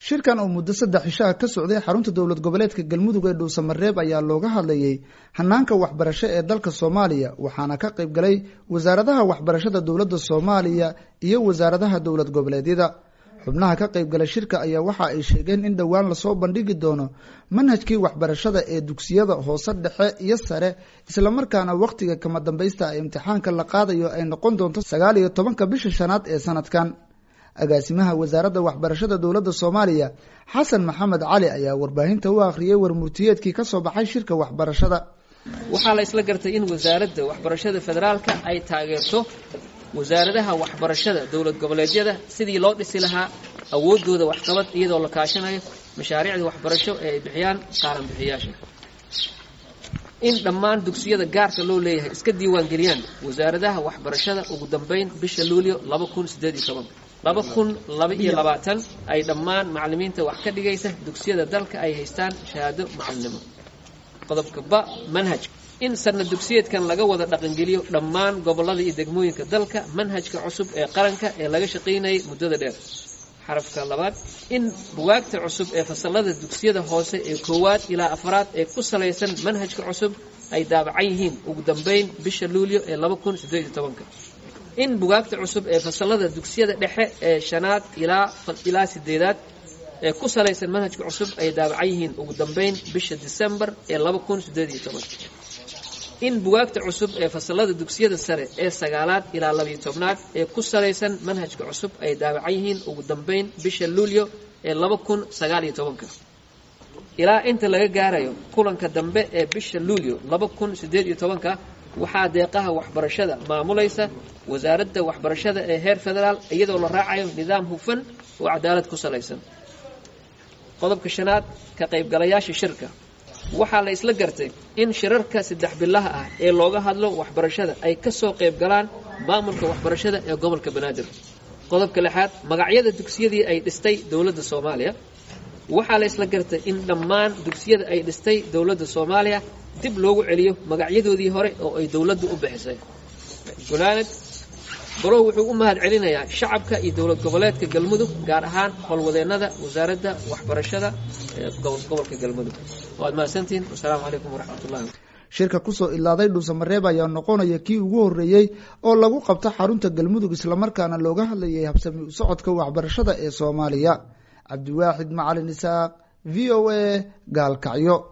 shirkan oo muddo 3 cisho ka socday xarunta dawlad goboleedka Galmudug ee Dhuusamareeb ayaa looga hadlayay hanaanka waxbarasho ee dalka Soomaaliya waxaana ka qayb galay wasaaradaha waxbarashada dawladda Soomaaliya iyo wasaaradaha dawlad goboleedyada xubnaha ka qayb galay shirka ayaa waxa ay sheegeen in dhawaan la soo bandhigi doono manhajkii waxbarashada ee dugsiyada hoose dhexe iyo sare isla markaana waqtiga kama dambaysta ee imtixaanka la qaadayo ay noqon doonto 19 bisha shanaad ee sanadkan agaasimaha wasaaradda waxbarashada dawladda Soomaaliya Xasan Maxamed Cali ayaa warbaahinta u akhriyay warmurtiyeedkii ka soo baxay shirka waxbarashada waxaa la isla gartay in wasaaradda waxbarashada federaalka ay taageerto wasaaradaha waxbarashada dawlad goboleedyada sidii loo dhisi lahaa awoodooda waxqabad iyadoo la kaashanayo mashaariicda waxbarasho ee ay bixiyaan qaran bixiyaasha in dhammaan dugsiyada gaarka loo leeyahay iska diiwaan geliyaan wasaaradaha waxbarashada ugu dambeyn bisha Luulyo 2022 ay dhammaan macallimiinta wax ka dhigaysa dugsiyada dalka ay haystaan shahaado macallinimo qodobka ba manhaj in sanad dugsiyeedkan laga wada dhaqan geliyo dhammaan gobolada iyo degmooyinka dalka manhajka cusub ee qaranka ee laga shaqeynayay muddada dheer xarafka labaad in buugaagta cusub ee fasalada dugsiyada hoose ee 1 ilaa 4 ee ku saleysan manhajka cusub ay daabacan yihiin ugu dambeyn bisha Luulyo ee 2018 in buugaagta cusub ee fasalada dugsiyada dhexe ee 5 ilaa 8 ee ku saleysan manhajka cusub ay daabacan yihiin ugu dambeyn bisha December ee 2018 in buugaagta cusub ee fasalada dugsiyada sare ee 9 ilaa 12 ee ku saleysan manhajka cusub ay daabacan yihiin ugu dambeyn bisha Luulyo ee 2019 ilaa inta laga gaarayo kulanka dambe ee bisha Luulyo 2018 waxaa deeqaha waxbarashada maamulaysa wasaaradda waxbarashada ee heer federaal iyadoo la raacayo nidaam hufan oo cadaalad ku saleysan qodobka shanaad ka qaybgalayaasha shirka waxaa la isla gartay in shirarka 3 bilaha ah ee looga hadlo waxbarashada ay ka soo qayb galaan maamulka waxbarashada ee gobolka Banaadir qodobka lixaad magacyada dugsiyadii ay dhistay dawladda Soomaaliya waxaa la isla gartay in dhammaan dugsiyada ay dhistay dawladda Soomaaliya dib loogu celiyo magacyadoodii hore oo ay dawladdu u bixisay golaanad baro wuxuu u mahad celinayaa shacabka iyo dawlad goboleedka Galmudug gaar ahaan howlwadeennada wasaaradda waxbarashada ee gobolka Galmudug waad mahadsantiin assalaamu calaykum waraxmatullaahi shirka ku soo ilaaday Dhuusamareeb ayaa noqonaya kii ugu horeeyay oo lagu qabto xarunta Galmudug isla markaana looga hadlayay habsami u socodka waxbarashada ee Soomaaliya Cabdiwaaxid Macalin Isaaq VOA Gaalkacyo.